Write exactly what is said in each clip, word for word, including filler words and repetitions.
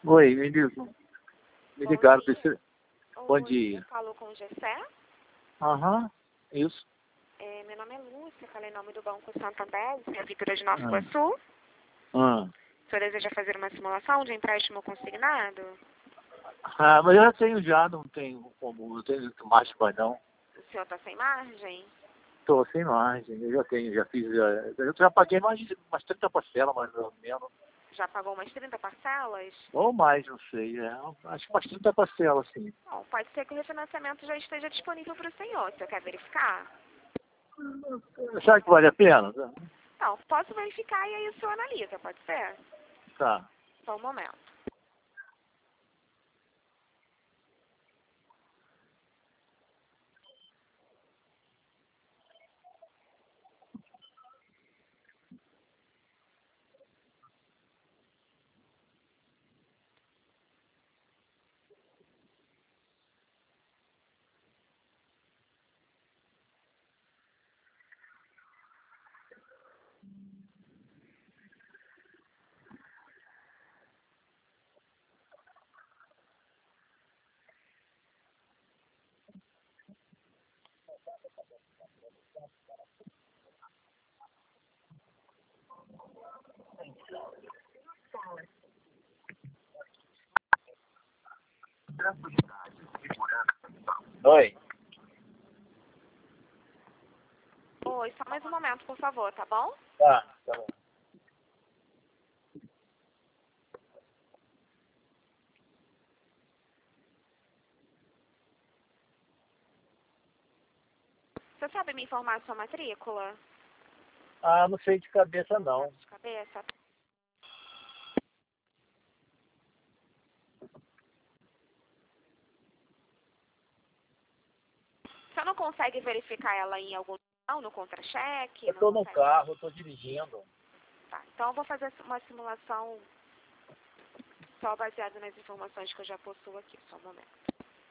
Oi, me ligam. Me Bom ligaram dia. desse... Bom Oi, dia. eu falo com o Gessé. Aham, isso. É, meu nome é Lúcia, falei em nome do Banco Santander, Prefeitura de Nova Ah. Iguaçu. Ah. O senhor deseja fazer uma simulação de empréstimo consignado? Ah, mas eu já tenho já, não tenho como, não tenho mais mais não. O senhor está sem margem? Estou sem margem, eu já tenho, já fiz, já, eu já paguei mais de umas trinta parcelas, mais ou menos. Já pagou umas trinta parcelas? Ou mais, não sei, é, acho que umas trinta parcelas, sim. Bom, pode ser que o refinanciamento já esteja disponível para o senhor. O senhor quer verificar? Sabe que vale a pena? Não, posso verificar e aí o senhor analisa, pode ser? Tá. Só um momento. Oi. Oi, só mais um momento, por favor, tá bom? Tá, tá bom. Você sabe me informar a sua matrícula? Ah, não sei de cabeça não. De cabeça? Você não consegue verificar ela em algum lugar, no contra-cheque? Eu Não estou no consegue? carro, eu estou dirigindo. Tá, então eu vou fazer uma simulação só baseada nas informações que eu já possuo aqui, só um momento.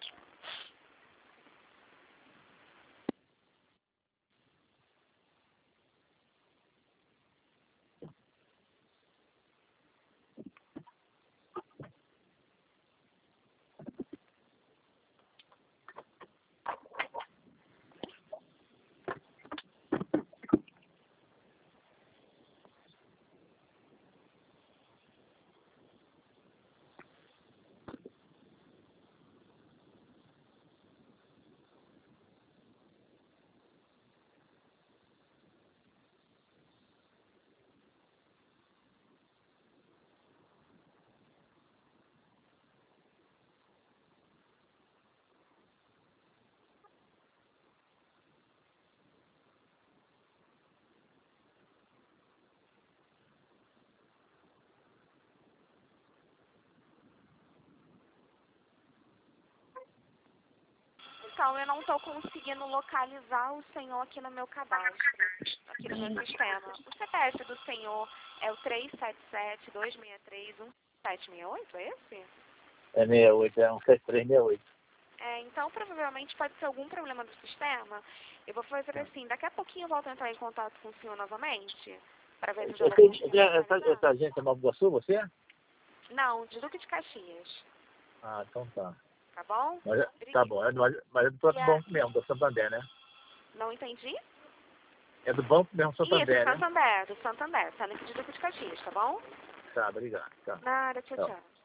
Então, eu não estou conseguindo localizar o senhor aqui no meu cadastro, aqui no meu sistema. O C P F do senhor é o três sete sete, dois seis três, um sete seis oito, é esse? É sessenta e oito, é um sete três seis oito. É, então, provavelmente pode ser algum problema do sistema. Eu vou fazer assim, daqui a pouquinho eu volto a entrar em contato com o senhor novamente, para ver se eu já vou conseguir Essa, localizar. essa agência é Nova Iguaçu, você? Não, de Duque de Caxias, Ah, então tá. tá bom? Mas, é- tá bom, é do, mas é do E próprio a... banco mesmo, do Santander, né? Não entendi? É do banco mesmo Isso, Santander, né? Santander, do Santander, sendo aqui de Duque de Caxias, tá bom? Tá, obrigado. Tá. Nada, tchau, Tchau. tchau.